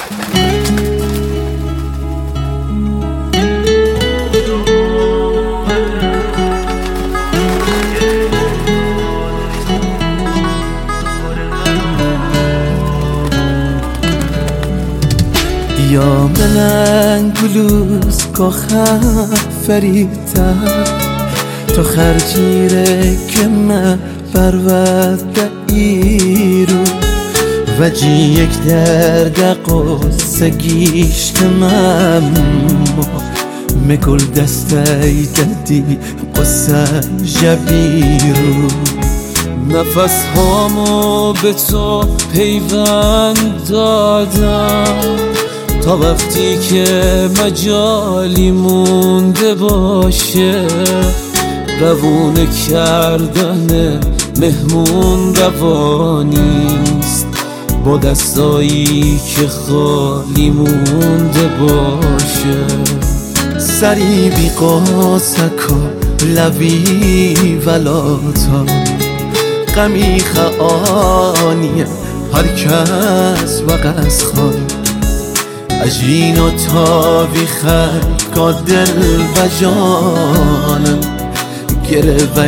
یا من گلوز که فریدم تو خرجیره که من برود ایرو و جی یک درد قصه گیشتم مگل دسته دادی قصه جبیرو نفس هامو به تو پیوند دادم تا وقتی که مجالی مونده باشه روونه کردن مهمون روانیست با دستایی که خالی مونده باشه سری بی قاسک و لوی ولاتا غمی خانیه هر کس و قصخان اجین و تاوی خرکا دل و جانم گره و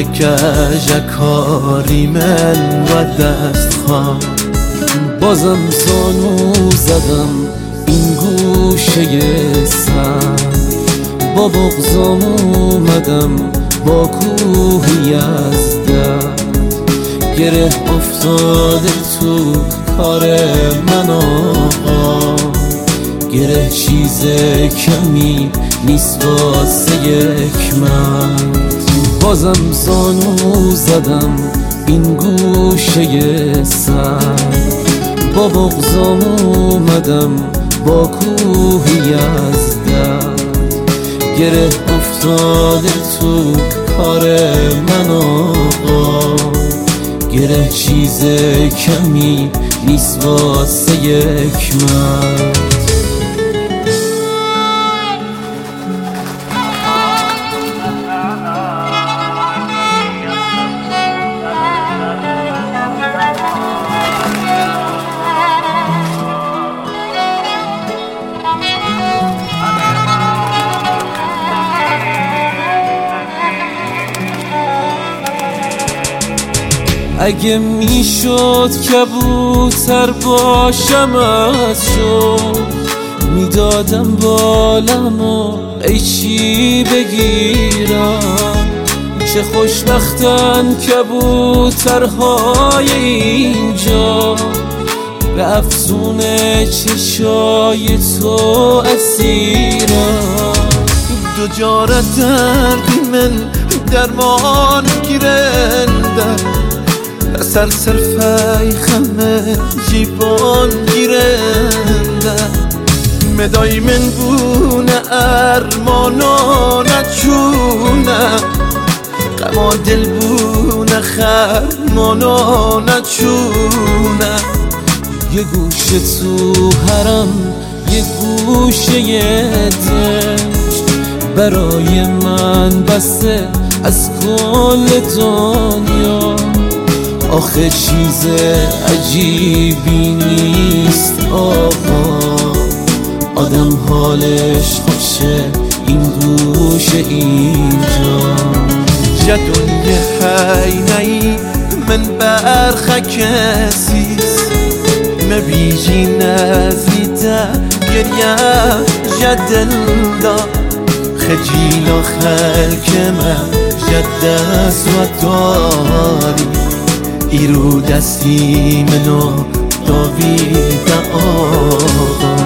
کاری من و دست خان بازم زانو زدم این گوشه سر با بغضام اومدم با کوهی از درد گره افتاده تو کار من آقا گره چیز کمی نیست واسه یک مرد بازم زانو زدم این گوشه سر با بغضام اومدم با کوهی از درد گره افتاده تو کار من آقا گره چیز کمی نیست واسه یک مرد اگه میشد کبوتر باشم از شد میدادم بالمو قیچی بگیرم چه خوشبختن کبوترهای اینجا به افسون چشای تو اسیرم دو جارت دردی من درمان گیرنده سر فی خمه جیبان گیرنده مدای من بونه ارمانا نچونه غما دل بونه خرمانا نچونه یه گوشه تو حرم یه گوشه دشت برای من بسته از کل دنیا آخه چیز عجیبی نیست آقا آدم حالش خوشه این گوشه اینجا جدونی حینهی من برخه کسیست مبیجی نزیده گریه جدل دا خجیل و خلک من جدست و داری ایرو دستی منو داویده آقا